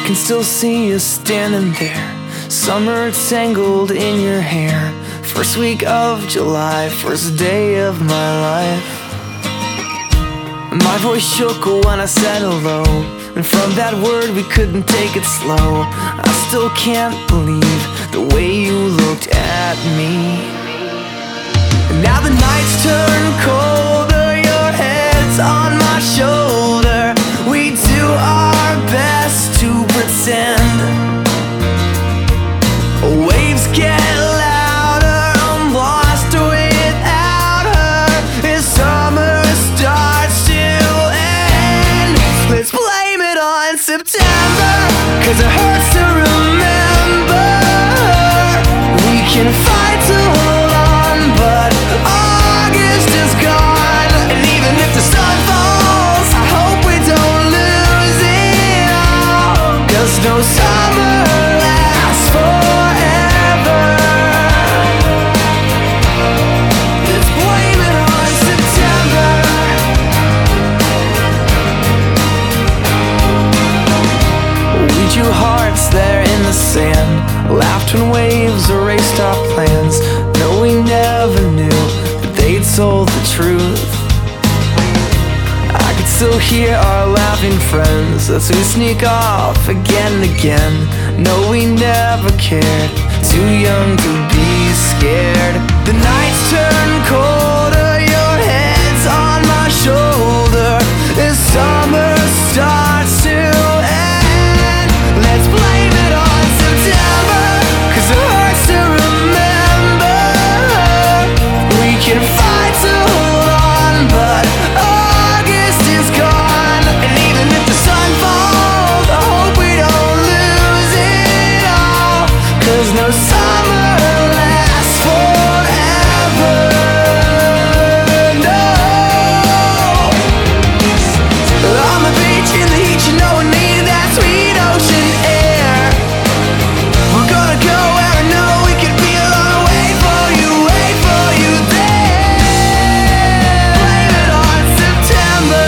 can still see you standing there, summer tangled in your hair. First week of July, first day of my life. My voice shook when I said hello, and from that word we couldn't take it slow. I still can't believe the way you looked at me. Now the nights turn colder, your head's on my shoulder. We do our best to pretend. Waves get louder, I'm lost without her. As summer starts to end, let's blame it on September, 'cause it hurts to remember. We can fight to hold on, but August is gone. And even if the sun falls, I hope we don't lose it all, 'cause no summer lasts forever. Let's blame it on September. We drew hearts there in the sand, laughed when waves erased our plans. No, we never knew that they told the truth. I could still hear our laughing friends as we sneak off again and again. No, we never cared, too young to be scared. The nights turn colder, your head's on my shoulder. As summer starts to end, let's blame it on September, 'cause it hurts to remember. We can fight to hold on, but August is gone. And even if the sun falls, I hope we don't lose it all, 'cause no summer lasts forever. No. On the beach in the heat, you know I need that sweet ocean air. We're gonna go where I know we could be alone. Wait for you there. Blame it on September.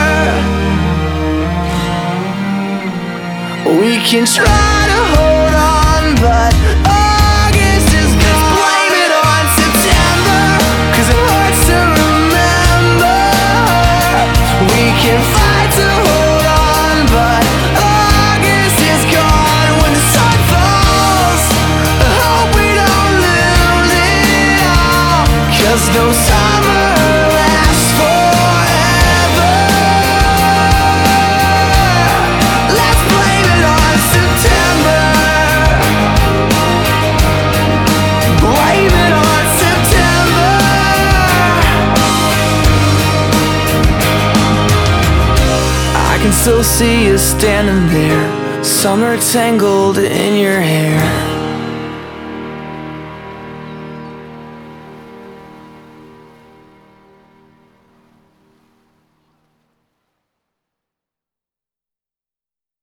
We can try to hold on, but August is gone. Blame it on September, 'cause it hurts to remember. We can fight to hold on, but August is gone. When the sun falls, I hope we don't lose it all, 'cause no summer lasts forever. Let's blame it on September. Blame it on September. I can still see you standing there, summer tangled in your hair.